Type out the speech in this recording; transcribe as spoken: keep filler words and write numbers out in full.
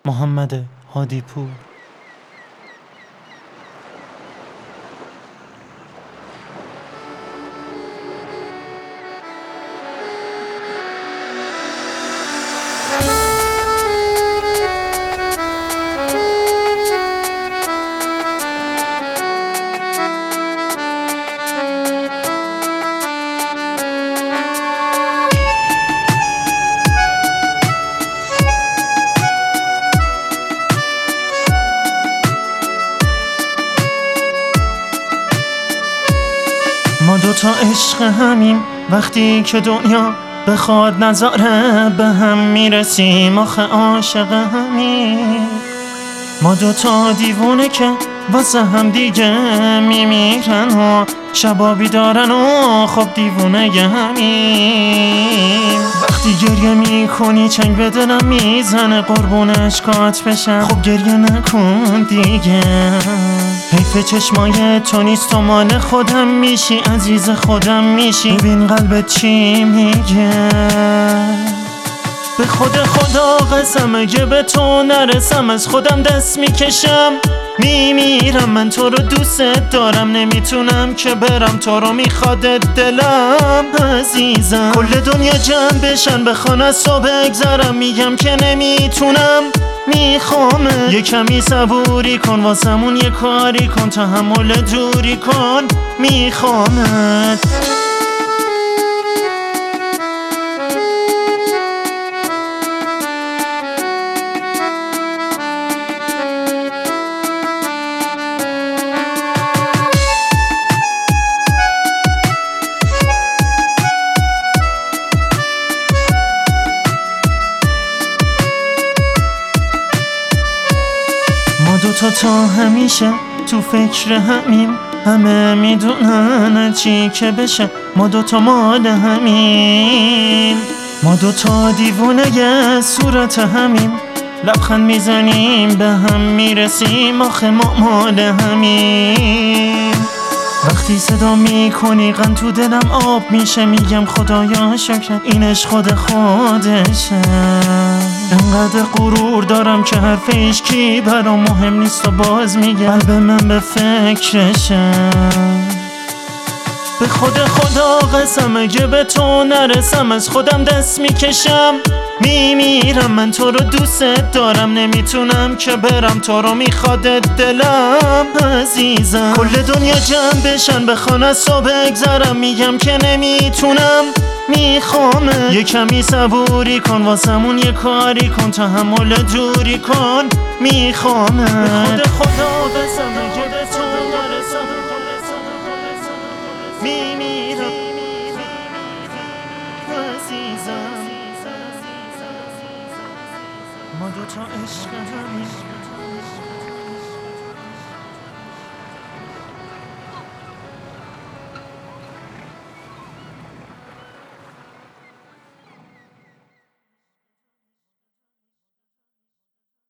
محمد هادی پور. ما دوتا عشق همیم، وقتی که دنیا بخواد نذاره به هم میرسیم، آخه عاشق همیم. ما دوتا دیوونه که واسه هم دیگه میمیرن و شبا بیدارن و خب دیوونه همیم. وقتی گریه میکنی چنگ به دلم میزنه، قربون اشکات بشم خب گریه نکن دیگه. حیف چشمای تو نیست، تو مال خودم میشی، عزیز خودم میشی، ببین قلبت چی میگه. به خود خدا قسم اگه به تو نرسم از خودم دست میکشم، میمیرم. من تو رو دوست دارم، نمیتونم که برم، تو رو میخواد دلم عزیزم. کل دنیا جمع بشن بخوان از تو بگذرم، میگم که نمیتونم، میخوام یه کمی صبوری کن، واسمون یه کاری کن، تحمل دوری کن، میخوامت. ما دوتا تا همیشه تو فکر همیم، همه میدونن چی که بشه، ما دوتا مال همین. ما دوتا دیوونه یه صورت همیم، لبخند میزنیم به هم میرسیم، آخه ما مال همین. وقتی صدا میکنی غم تو دلم آب میشه، میگم خدایا شکر این عشق خود خودشه. انقدر غرور دارم که حرف هیچکی برام مهم نیست و باز میگم قلب من به فکرشم. به خود خدا قسم اگه به تو نرسم از خودم دست میکشم، میمیرم. من تو رو دوست دارم، نمیتونم که برم، تو رو میخواد دلم عزیزم. کل دنیا جمع بشن بخوان از تو بگذرم، میگم که نمیتونم، میخوام یه کمی صبوری کن، واسمون یه کاری کن، تحمل دوری کن، میخوام. به خود خدا قسم اگه به تو نرسم میمیرم عزیزم. ما دوتا عشق همیم.